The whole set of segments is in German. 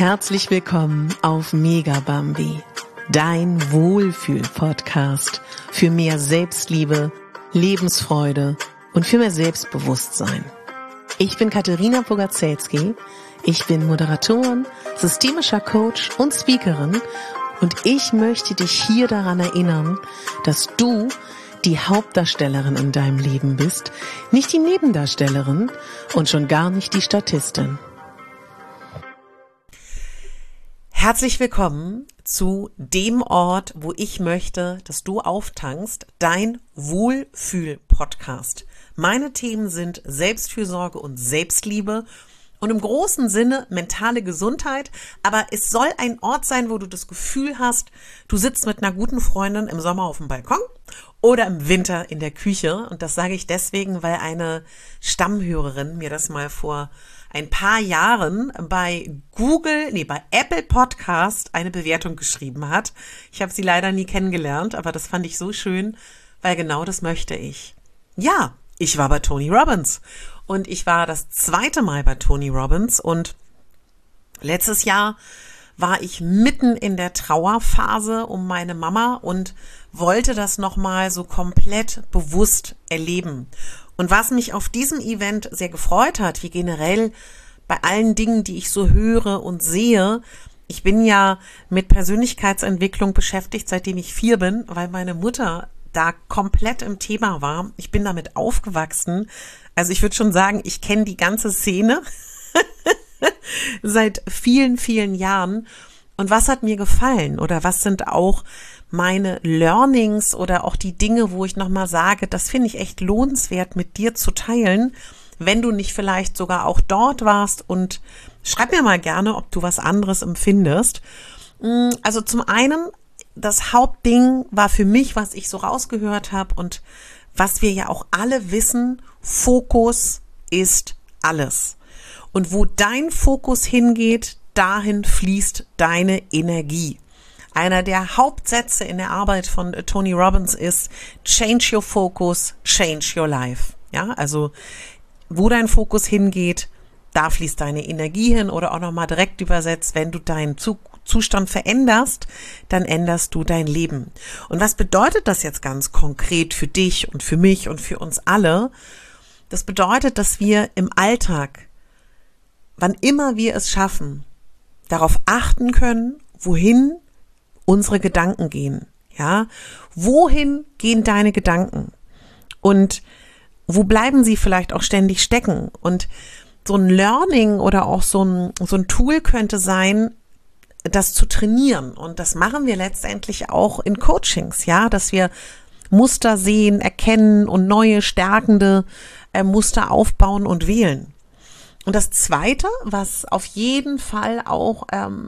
Herzlich willkommen auf Megabambi, dein Wohlfühl-Podcast für mehr Selbstliebe, Lebensfreude und für mehr Selbstbewusstsein. Ich bin Katharina Bogaczewski, ich bin Moderatorin, systemischer Coach und Speakerin und ich möchte dich hier daran erinnern, dass du die Hauptdarstellerin in deinem Leben bist, nicht die Nebendarstellerin und schon gar nicht die Statistin. Herzlich willkommen zu dem Ort, wo ich möchte, dass du auftankst, dein Wohlfühl-Podcast. Meine Themen sind Selbstfürsorge und Selbstliebe und im großen Sinne mentale Gesundheit, aber es soll ein Ort sein, wo du das Gefühl hast, du sitzt mit einer guten Freundin im Sommer auf dem Balkon oder im Winter in der Küche. Und das sage ich deswegen, weil eine Stammhörerin mir das mal vor ein paar Jahren bei Apple Podcast eine Bewertung geschrieben hat. Ich habe sie leider nie kennengelernt, aber das fand ich so schön, weil genau das möchte ich. Ja, ich war bei Tony Robbins und ich war das zweite Mal bei Tony Robbins und letztes Jahr war ich mitten in der Trauerphase um meine Mama und wollte das nochmal so komplett bewusst erleben. Und was mich auf diesem Event sehr gefreut hat, wie generell bei allen Dingen, die ich so höre und sehe, ich bin ja mit Persönlichkeitsentwicklung beschäftigt, seitdem ich 4 bin, weil meine Mutter da komplett im Thema war. Ich bin damit aufgewachsen. Also ich würde schon sagen, ich kenne die ganze Szene seit vielen, vielen Jahren. Und was hat mir gefallen oder was sind auch meine Learnings oder auch die Dinge, wo ich nochmal sage, das finde ich echt lohnenswert mit dir zu teilen, wenn du nicht vielleicht sogar auch dort warst, und schreib mir mal gerne, ob du was anderes empfindest. Also zum einen, das Hauptding war für mich, was ich so rausgehört habe und was wir ja auch alle wissen, Fokus ist alles. Und wo dein Fokus hingeht, dahin fließt deine Energie. Einer der Hauptsätze in der Arbeit von Tony Robbins ist Change your focus, change your life. Ja, also wo dein Fokus hingeht, da fließt deine Energie hin, oder auch nochmal direkt übersetzt, wenn du deinen Zustand veränderst, dann änderst du dein Leben. Und was bedeutet das jetzt ganz konkret für dich und für mich und für uns alle? Das bedeutet, dass wir im Alltag, wann immer wir es schaffen, darauf achten können, wohin unsere Gedanken gehen. Ja, wohin gehen deine Gedanken? Und wo bleiben sie vielleicht auch ständig stecken? Und so ein Learning oder auch so ein Tool könnte sein, das zu trainieren. Und das machen wir letztendlich auch in Coachings, ja, dass wir Muster sehen, erkennen und neue, stärkende Muster aufbauen und wählen. Und das Zweite, was auf jeden Fall auch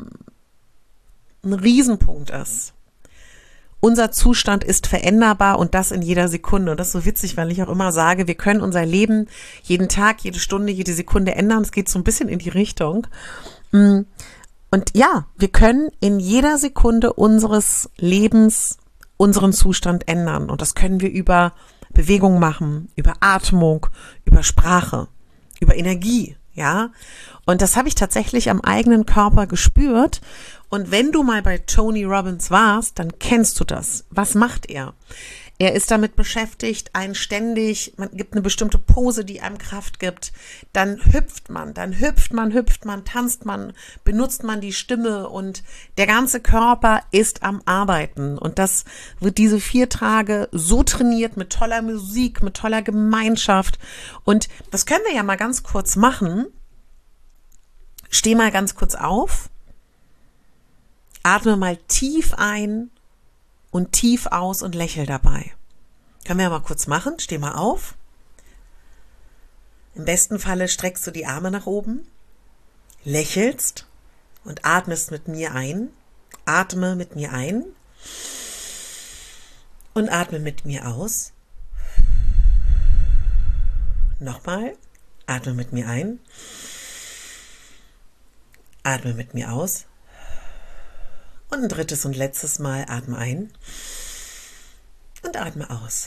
ein Riesenpunkt ist: unser Zustand ist veränderbar und das in jeder Sekunde. Und das ist so witzig, weil ich auch immer sage, wir können unser Leben jeden Tag, jede Stunde, jede Sekunde ändern. Es geht so ein bisschen in die Richtung. Und ja, wir können in jeder Sekunde unseres Lebens unseren Zustand ändern. Und das können wir über Bewegung machen, über Atmung, über Sprache, über Energie. Ja, und das habe ich tatsächlich am eigenen Körper gespürt. Und wenn du mal bei Tony Robbins warst, dann kennst du das. Was macht er? Er ist damit beschäftigt, man gibt eine bestimmte Pose, die einem Kraft gibt. Dann hüpft man, tanzt man, benutzt man die Stimme und der ganze Körper ist am Arbeiten. Und das wird diese 4 Tage so trainiert mit toller Musik, mit toller Gemeinschaft. Und das können wir ja mal ganz kurz machen. Steh mal ganz kurz auf. Atme mal tief ein und tief aus und lächel dabei. Können wir mal kurz machen. Steh mal auf. Im besten Falle streckst du die Arme nach oben, lächelst und atmest mit mir ein. Atme mit mir ein und atme mit mir aus. Nochmal. Atme mit mir ein. Atme mit mir aus. Und ein drittes und letztes Mal atme ein und atme aus.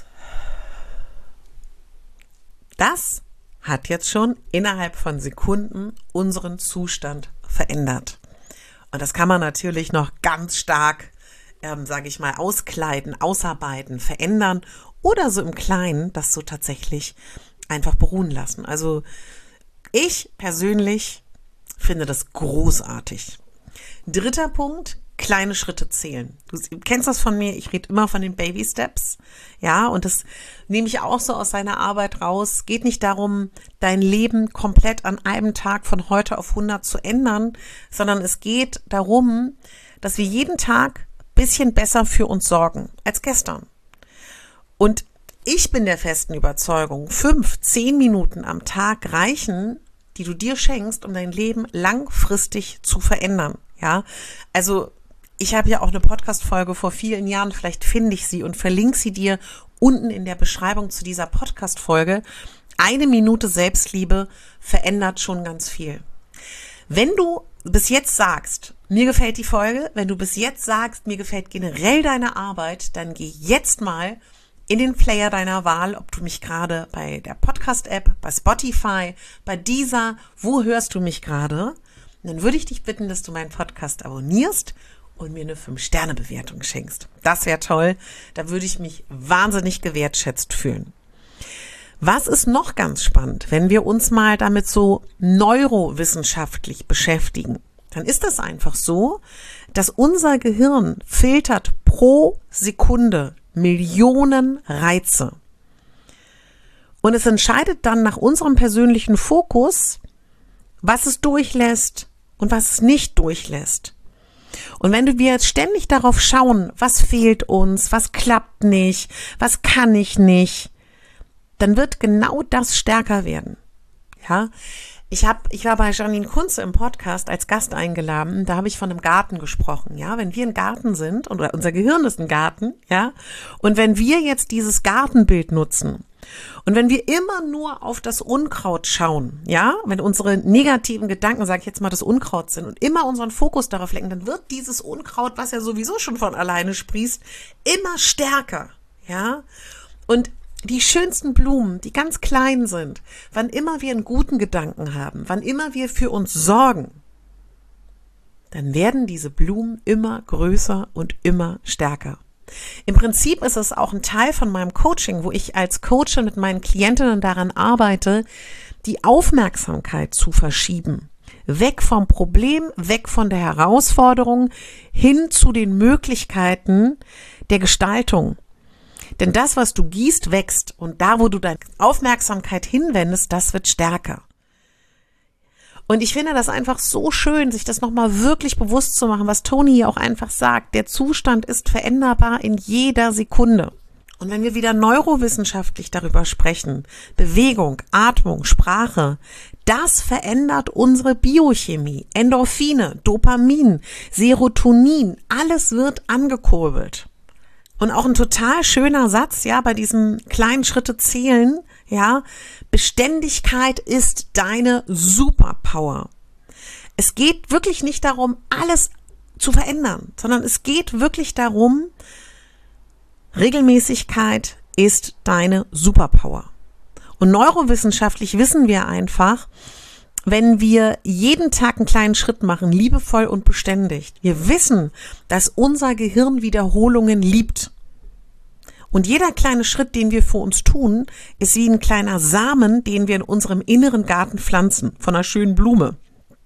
Das hat jetzt schon innerhalb von Sekunden unseren Zustand verändert. Und das kann man natürlich noch ganz stark, sage ich mal, auskleiden, ausarbeiten, verändern oder so im Kleinen das so tatsächlich einfach beruhen lassen. Also ich persönlich finde das großartig. 3. Punkt, kleine Schritte zählen. Du kennst das von mir, ich rede immer von den Baby Steps. Ja, und das nehme ich auch so aus seiner Arbeit raus. Geht nicht darum, dein Leben komplett an einem Tag von heute auf 100 zu ändern, sondern es geht darum, dass wir jeden Tag ein bisschen besser für uns sorgen als gestern. Und ich bin der festen Überzeugung, 5-10 Minuten am Tag reichen, die du dir schenkst, um dein Leben langfristig zu verändern. Ja, also ich habe ja auch eine Podcast-Folge vor vielen Jahren, vielleicht finde ich sie und verlinke sie dir unten in der Beschreibung zu dieser Podcast-Folge. 1 Minute Selbstliebe verändert schon ganz viel. Wenn du bis jetzt sagst, mir gefällt die Folge, wenn du bis jetzt sagst, mir gefällt generell deine Arbeit, dann geh jetzt mal in den Player deiner Wahl, ob du mich gerade bei der Podcast-App, bei Spotify, bei Deezer, wo hörst du mich gerade? Und dann würde ich dich bitten, dass du meinen Podcast abonnierst und mir eine 5-Sterne-Bewertung schenkst. Das wäre toll. Da würde ich mich wahnsinnig gewertschätzt fühlen. Was ist noch ganz spannend, wenn wir uns mal damit so neurowissenschaftlich beschäftigen? Dann ist das einfach so, dass unser Gehirn filtert pro Sekunde Millionen Reize. Und es entscheidet dann nach unserem persönlichen Fokus, was es durchlässt und was es nicht durchlässt. Und wenn wir jetzt ständig darauf schauen, was fehlt uns, was klappt nicht, was kann ich nicht, dann wird genau das stärker werden. Ja, ich war bei Janine Kunze im Podcast als Gast eingeladen, da habe ich von einem Garten gesprochen, ja, wenn wir ein Garten sind, oder unser Gehirn ist ein Garten, ja, und wenn wir jetzt dieses Gartenbild nutzen und wenn wir immer nur auf das Unkraut schauen, ja, wenn unsere negativen Gedanken, sage ich jetzt mal, das Unkraut sind und immer unseren Fokus darauf lenken, dann wird dieses Unkraut, was ja sowieso schon von alleine sprießt, immer stärker, ja, und die schönsten Blumen, die ganz klein sind, wann immer wir einen guten Gedanken haben, wann immer wir für uns sorgen, dann werden diese Blumen immer größer und immer stärker. Im Prinzip ist es auch ein Teil von meinem Coaching, wo ich als Coach mit meinen Klientinnen daran arbeite, die Aufmerksamkeit zu verschieben. Weg vom Problem, weg von der Herausforderung, hin zu den Möglichkeiten der Gestaltung. Denn das, was du gießt, wächst. Und da, wo du deine Aufmerksamkeit hinwendest, das wird stärker. Und ich finde das einfach so schön, sich das nochmal wirklich bewusst zu machen, was Toni hier auch einfach sagt. Der Zustand ist veränderbar in jeder Sekunde. Und wenn wir wieder neurowissenschaftlich darüber sprechen, Bewegung, Atmung, Sprache, das verändert unsere Biochemie. Endorphine, Dopamin, Serotonin, alles wird angekurbelt. Und auch ein total schöner Satz, ja, bei diesem kleinen Schritte zählen, ja, Beständigkeit ist deine Superpower. Es geht wirklich nicht darum, alles zu verändern, sondern es geht wirklich darum, Regelmäßigkeit ist deine Superpower. Und neurowissenschaftlich wissen wir einfach, wenn wir jeden Tag einen kleinen Schritt machen, liebevoll und beständig, wir wissen, dass unser Gehirn Wiederholungen liebt. Und jeder kleine Schritt, den wir für uns tun, ist wie ein kleiner Samen, den wir in unserem inneren Garten pflanzen, von einer schönen Blume.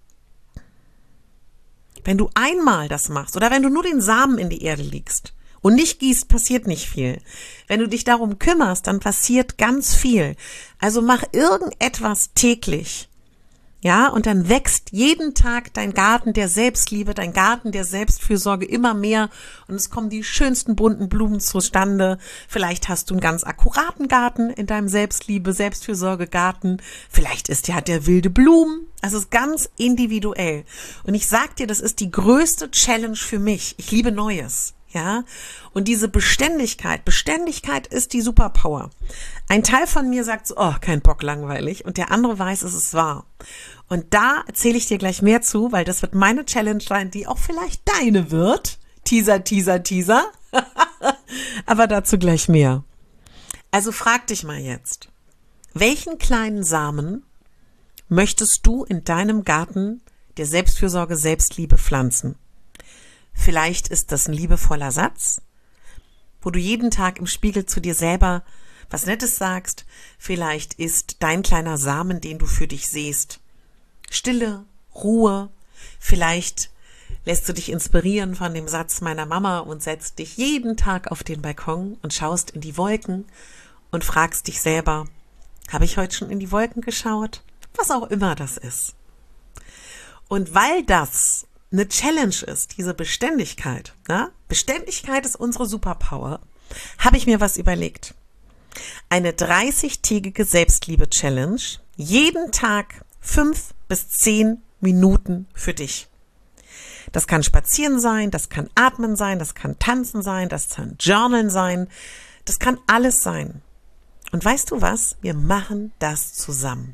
Wenn du einmal das machst oder wenn du nur den Samen in die Erde legst und nicht gießt, passiert nicht viel. Wenn du dich darum kümmerst, dann passiert ganz viel. Also mach irgendetwas täglich. Ja, und dann wächst jeden Tag dein Garten der Selbstliebe, dein Garten der Selbstfürsorge immer mehr und es kommen die schönsten bunten Blumen zustande. Vielleicht hast du einen ganz akkuraten Garten in deinem Selbstliebe, Selbstfürsorgegarten. Vielleicht hat der wilde Blumen. Also es ist ganz individuell. Und ich sag dir, das ist die größte Challenge für mich. Ich liebe Neues. Ja, und diese Beständigkeit ist die Superpower. Ein Teil von mir sagt so, oh, kein Bock, langweilig. Und der andere weiß, es ist wahr. Und da erzähle ich dir gleich mehr zu, weil das wird meine Challenge sein, die auch vielleicht deine wird. Teaser, Teaser, Teaser. Aber dazu gleich mehr. Also frag dich mal jetzt, welchen kleinen Samen möchtest du in deinem Garten der Selbstfürsorge, Selbstliebe pflanzen. Vielleicht ist das ein liebevoller Satz, wo du jeden Tag im Spiegel zu dir selber was Nettes sagst. Vielleicht ist dein kleiner Samen, den du für dich sähst, Stille, Ruhe. Vielleicht lässt du dich inspirieren von dem Satz meiner Mama und setzt dich jeden Tag auf den Balkon und schaust in die Wolken und fragst dich selber, habe ich heute schon in die Wolken geschaut? Was auch immer das ist. Und weil das eine Challenge ist, diese Beständigkeit, Beständigkeit ist unsere Superpower, habe ich mir was überlegt. Eine 30-tägige Selbstliebe-Challenge, jeden Tag 5 bis 10 Minuten für dich. Das kann Spazieren sein, das kann Atmen sein, das kann Tanzen sein, das kann Journalen sein, das kann alles sein. Und weißt du was? Wir machen das zusammen.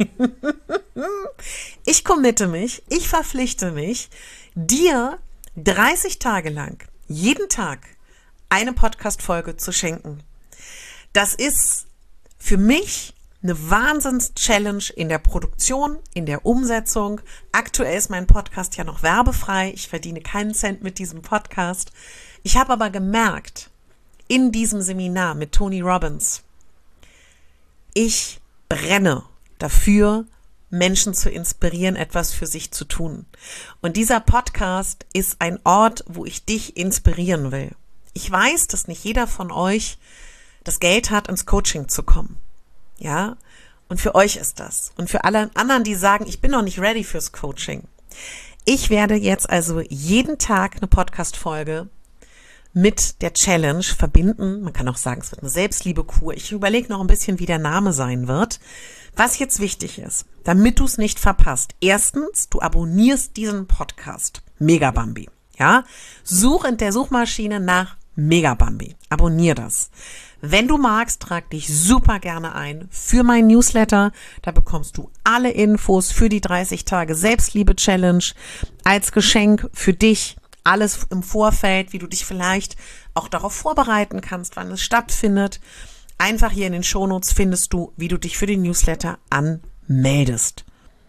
Ich committe mich, ich verpflichte mich, dir 30 Tage lang, jeden Tag, eine Podcast-Folge zu schenken. Das ist für mich eine Wahnsinns-Challenge in der Produktion, in der Umsetzung. Aktuell ist mein Podcast ja noch werbefrei. Ich verdiene keinen Cent mit diesem Podcast. Ich habe aber gemerkt, in diesem Seminar mit Tony Robbins, ich brenne dafür, Menschen zu inspirieren, etwas für sich zu tun. Und dieser Podcast ist ein Ort, wo ich dich inspirieren will. Ich weiß, dass nicht jeder von euch das Geld hat, ins Coaching zu kommen. Ja, und für euch ist das. Und für alle anderen, die sagen, ich bin noch nicht ready fürs Coaching. Ich werde jetzt also jeden Tag eine Podcast-Folge mit der Challenge verbinden. Man kann auch sagen, es wird eine Selbstliebe-Kur. Ich überlege noch ein bisschen, wie der Name sein wird. Was jetzt wichtig ist, damit du es nicht verpasst. Erstens, du abonnierst diesen Podcast. Megabambi. Ja, such in der Suchmaschine nach Megabambi. Abonnier das. Wenn du magst, trag dich super gerne ein für mein Newsletter. Da bekommst du alle Infos für die 30 Tage Selbstliebe-Challenge als Geschenk für dich. Alles im Vorfeld, wie du dich vielleicht auch darauf vorbereiten kannst, wann es stattfindet. Einfach hier in den Shownotes findest du, wie du dich für den Newsletter anmeldest.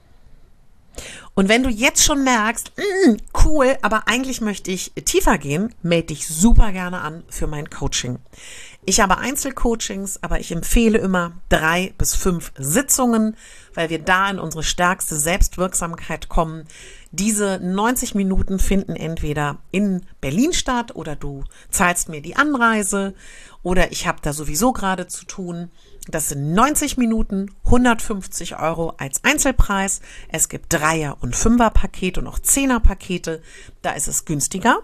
Und wenn du jetzt schon merkst, cool, aber eigentlich möchte ich tiefer gehen, melde dich super gerne an für mein Coaching. Ich habe Einzelcoachings, aber ich empfehle immer 3 bis 5 Sitzungen, weil wir da in unsere stärkste Selbstwirksamkeit kommen. Diese 90 Minuten finden entweder in Berlin statt oder du zahlst mir die Anreise oder ich habe da sowieso gerade zu tun. Das sind 90 Minuten, 150 € als Einzelpreis. Es gibt 3er- und 5er-Pakete und auch 10er-Pakete. Da ist es günstiger.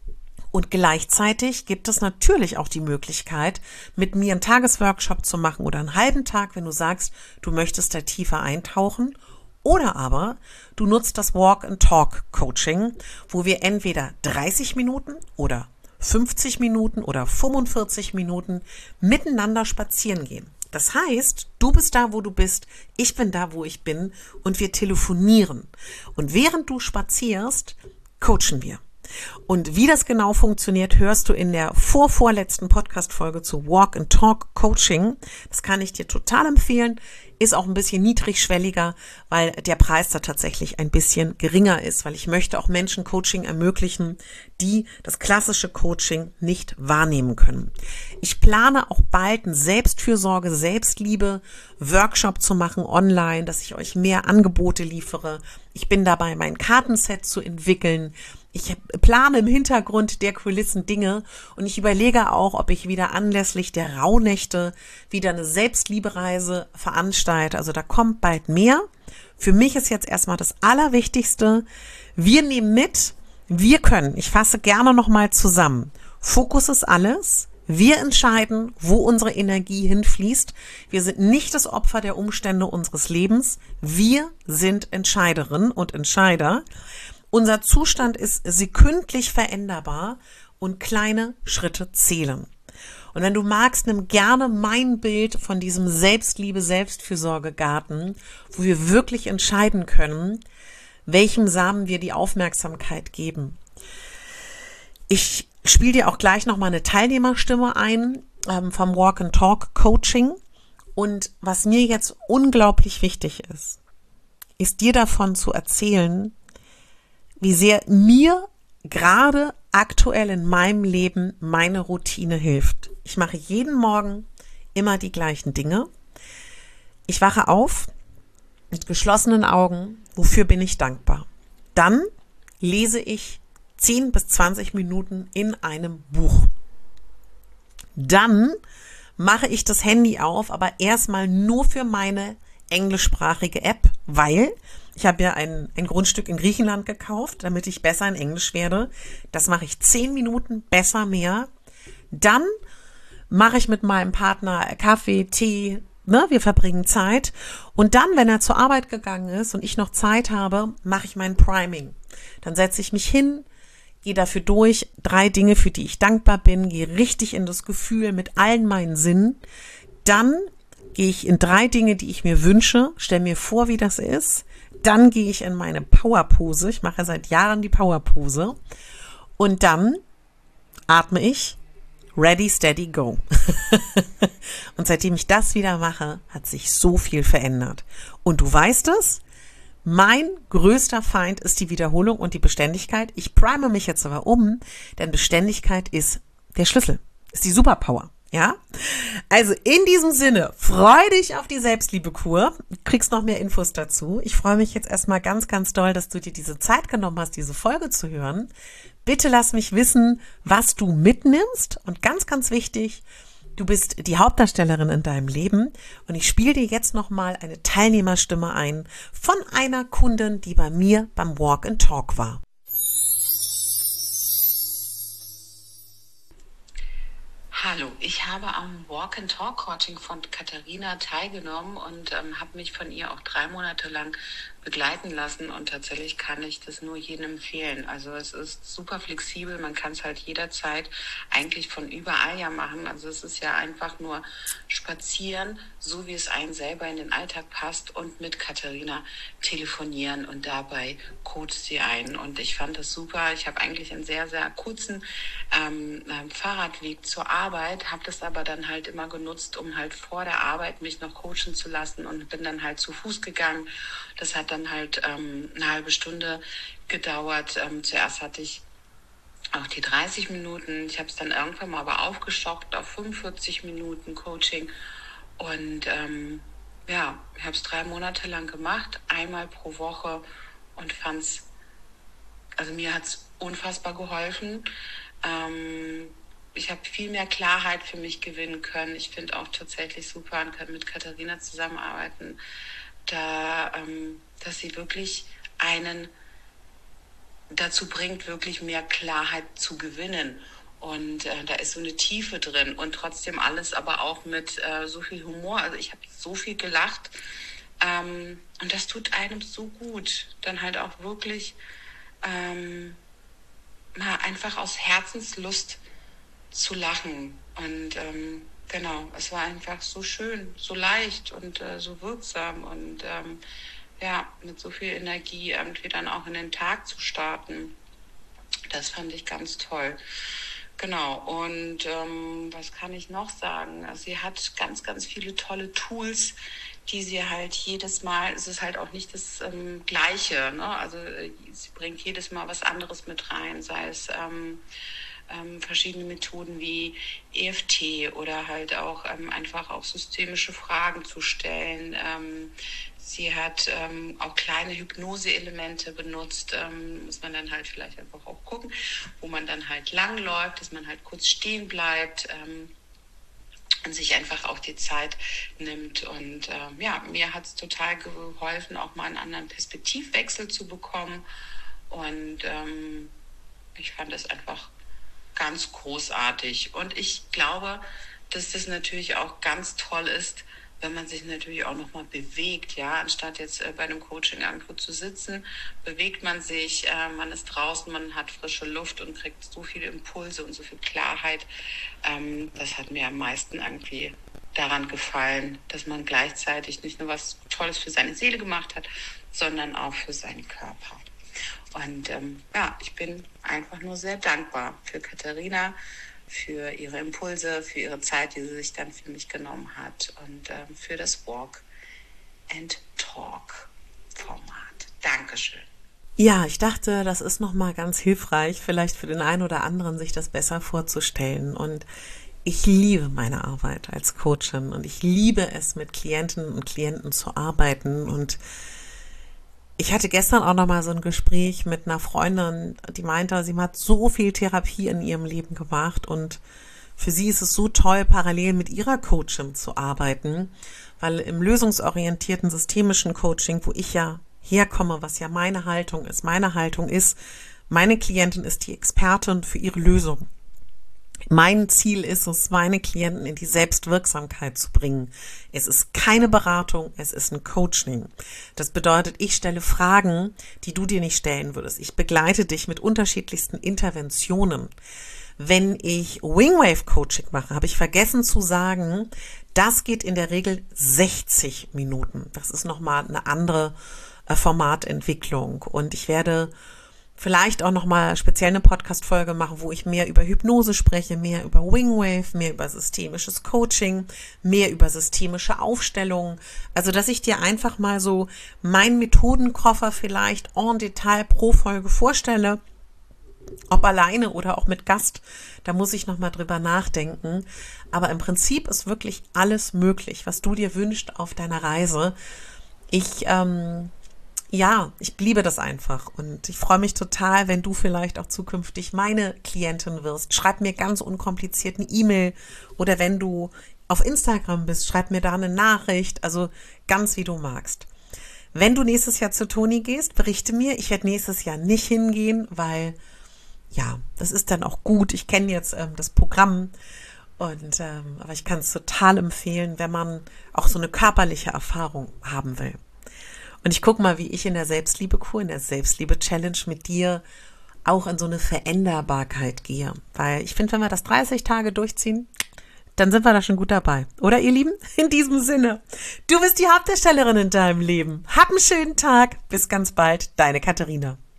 Und gleichzeitig gibt es natürlich auch die Möglichkeit, mit mir einen Tagesworkshop zu machen oder einen halben Tag, wenn du sagst, du möchtest da tiefer eintauchen. Oder aber du nutzt das Walk-and-Talk-Coaching, wo wir entweder 30 Minuten oder 50 Minuten oder 45 Minuten miteinander spazieren gehen. Das heißt, du bist da, wo du bist, ich bin da, wo ich bin und wir telefonieren. Und während du spazierst, coachen wir. Und wie das genau funktioniert, hörst du in der vorletzten Podcast-Folge zu Walk and Talk Coaching. Das kann ich dir total empfehlen. Ist auch ein bisschen niedrigschwelliger, weil der Preis da tatsächlich ein bisschen geringer ist, weil ich möchte auch Menschen Coaching ermöglichen, die das klassische Coaching nicht wahrnehmen können. Ich plane auch bald einen Selbstfürsorge, Selbstliebe Workshop zu machen online, dass ich euch mehr Angebote liefere. Ich bin dabei, mein Kartenset zu entwickeln. Ich plane im Hintergrund der Kulissen Dinge und ich überlege auch, ob ich wieder anlässlich der Rauhnächte wieder eine Selbstliebereise veranstalte. Also da kommt bald mehr. Für mich ist jetzt erstmal das Allerwichtigste, wir nehmen mit, wir können. Ich fasse gerne nochmal zusammen. Fokus ist alles. Wir entscheiden, wo unsere Energie hinfließt. Wir sind nicht das Opfer der Umstände unseres Lebens. Wir sind Entscheiderinnen und Entscheider. Unser Zustand ist sekündlich veränderbar und kleine Schritte zählen. Und wenn du magst, nimm gerne mein Bild von diesem Selbstliebe-Selbstfürsorge-Garten, wo wir wirklich entscheiden können, welchem Samen wir die Aufmerksamkeit geben. Ich spiele dir auch gleich nochmal eine Teilnehmerstimme ein vom Walk and Talk Coaching. Und was mir jetzt unglaublich wichtig ist dir davon zu erzählen, wie sehr mir gerade aktuell in meinem Leben meine Routine hilft. Ich mache jeden Morgen immer die gleichen Dinge. Ich wache auf mit geschlossenen Augen. Wofür bin ich dankbar? Dann lese ich 10 bis 20 Minuten in einem Buch. Dann mache ich das Handy auf, aber erstmal nur für meine englischsprachige App, weil ich habe ja ein Grundstück in Griechenland gekauft, damit ich besser in Englisch werde. Das mache ich 10 Minuten, besser mehr. Dann mache ich mit meinem Partner Kaffee, Tee, wir verbringen Zeit. Und dann, wenn er zur Arbeit gegangen ist und ich noch Zeit habe, mache ich mein Priming. Dann setze ich mich hin, gehe dafür durch, 3 Dinge, für die ich dankbar bin, gehe richtig in das Gefühl mit allen meinen Sinnen. Dann gehe ich in 3 Dinge, die ich mir wünsche, stelle mir vor, wie das ist. Dann gehe ich in meine Powerpose. Ich mache seit Jahren die Powerpose. Und dann atme ich. Ready, steady, go. Und seitdem ich das wieder mache, hat sich so viel verändert. Und du weißt es, mein größter Feind ist die Wiederholung und die Beständigkeit. Ich prime mich jetzt aber um, denn Beständigkeit ist der Schlüssel, ist die Superpower. Ja, also in diesem Sinne, freu dich auf die Selbstliebe-Kur. Du kriegst noch mehr Infos dazu. Ich freue mich jetzt erstmal ganz, ganz doll, dass du dir diese Zeit genommen hast, diese Folge zu hören. Bitte lass mich wissen, was du mitnimmst. Und ganz, ganz wichtig, du bist die Hauptdarstellerin in deinem Leben. Und ich spiele dir jetzt nochmal eine Teilnehmerstimme ein von einer Kundin, die bei mir beim Walk and Talk war. Hallo, ich habe am Walk-and-Talk-Coaching von Katharina teilgenommen und habe mich von ihr auch 3 Monate lang begleiten lassen und tatsächlich kann ich das nur jedem empfehlen. Also es ist super flexibel, man kann es halt jederzeit eigentlich von überall ja machen. Also es ist ja einfach nur spazieren, so wie es einem selber in den Alltag passt und mit Katharina telefonieren und dabei coacht sie ein. Und ich fand das super. Ich habe eigentlich einen sehr, sehr kurzen Fahrradweg zur Arbeit, habe das aber dann halt immer genutzt, um halt vor der Arbeit mich noch coachen zu lassen und bin dann halt zu Fuß gegangen. Das hat dann halt eine halbe Stunde gedauert. Zuerst hatte ich auch die 30 Minuten. Ich habe es dann irgendwann mal aber aufgestockt auf 45 Minuten Coaching. Und ich habe es 3 Monate lang gemacht, einmal pro Woche und mir hat es unfassbar geholfen. Ich habe viel mehr Klarheit für mich gewinnen können. Ich finde auch tatsächlich super, mit Katharina zusammenarbeiten, dass sie wirklich einen dazu bringt, wirklich mehr Klarheit zu gewinnen. Und da ist so eine Tiefe drin und trotzdem alles aber auch mit so viel Humor. Also ich habe so viel gelacht und das tut einem so gut. Dann halt auch wirklich mal einfach aus Herzenslust zu lachen. Und es war einfach so schön, so leicht und so wirksam und mit so viel Energie irgendwie dann auch in den Tag zu starten. Das fand ich ganz toll. Genau, und was kann ich noch sagen? Also sie hat ganz, ganz viele tolle Tools, die sie halt jedes Mal, es ist halt auch nicht das Gleiche, ne? Also sie bringt jedes Mal was anderes mit rein, sei es verschiedene Methoden wie EFT oder halt auch einfach auch systemische Fragen zu stellen. Sie hat auch kleine Hypnose-Elemente benutzt, muss man dann halt vielleicht einfach auch gucken, wo man dann halt langläuft, dass man halt kurz stehen bleibt und sich einfach auch die Zeit nimmt. Und mir hat es total geholfen, auch mal einen anderen Perspektivwechsel zu bekommen. Und ich fand es einfach ganz großartig. Und ich glaube, dass das natürlich auch ganz toll ist, wenn man sich natürlich auch nochmal bewegt, ja, anstatt jetzt bei einem Coaching irgendwo zu sitzen, bewegt man sich, man ist draußen, man hat frische Luft und kriegt so viele Impulse und so viel Klarheit. Das hat mir am meisten irgendwie daran gefallen, dass man gleichzeitig nicht nur was Tolles für seine Seele gemacht hat, sondern auch für seinen Körper. Und ich bin einfach nur sehr dankbar für Katharina, für ihre Impulse, für ihre Zeit, die sie sich dann für mich genommen hat und für das Walk and Talk Format. Dankeschön. Ja, ich dachte, das ist nochmal ganz hilfreich, vielleicht für den einen oder anderen, sich das besser vorzustellen. Und ich liebe meine Arbeit als Coachin und ich liebe es, mit Klientinnen und Klienten zu arbeiten. Und ich hatte gestern auch nochmal so ein Gespräch mit einer Freundin, die meinte, sie hat so viel Therapie in ihrem Leben gemacht und für sie ist es so toll, parallel mit ihrer Coachin zu arbeiten, weil im lösungsorientierten systemischen Coaching, wo ich ja herkomme, was ja meine Haltung ist, meine Klientin ist die Expertin für ihre Lösung. Mein Ziel ist es, meine Klienten in die Selbstwirksamkeit zu bringen. Es ist keine Beratung, es ist ein Coaching. Das bedeutet, ich stelle Fragen, die du dir nicht stellen würdest. Ich begleite dich mit unterschiedlichsten Interventionen. Wenn ich Wingwave Coaching mache, habe ich vergessen zu sagen, das geht in der Regel 60 Minuten. Das ist nochmal eine andere Formatentwicklung. Und ich werde vielleicht auch nochmal speziell eine Podcast-Folge machen, wo ich mehr über Hypnose spreche, mehr über Wingwave, mehr über systemisches Coaching, mehr über systemische Aufstellungen. Also, dass ich dir einfach mal so meinen Methodenkoffer vielleicht en Detail pro Folge vorstelle, ob alleine oder auch mit Gast. Da muss ich nochmal drüber nachdenken. Aber im Prinzip ist wirklich alles möglich, was du dir wünschst auf deiner Reise. Ich liebe das einfach und ich freue mich total, wenn du vielleicht auch zukünftig meine Klientin wirst. Schreib mir ganz unkompliziert eine E-Mail oder wenn du auf Instagram bist, schreib mir da eine Nachricht, also ganz wie du magst. Wenn du nächstes Jahr zu Toni gehst, berichte mir. Ich werde nächstes Jahr nicht hingehen, weil das ist dann auch gut. Ich kenne jetzt das Programm aber ich kann es total empfehlen, wenn man auch so eine körperliche Erfahrung haben will. Und ich gucke mal, wie ich in der Selbstliebe-Kur, in der Selbstliebe-Challenge mit dir auch in so eine Veränderbarkeit gehe. Weil ich finde, wenn wir das 30 Tage durchziehen, dann sind wir da schon gut dabei. Oder, ihr Lieben? In diesem Sinne, du bist die Hauptdarstellerin in deinem Leben. Hab einen schönen Tag. Bis ganz bald. Deine Katharina.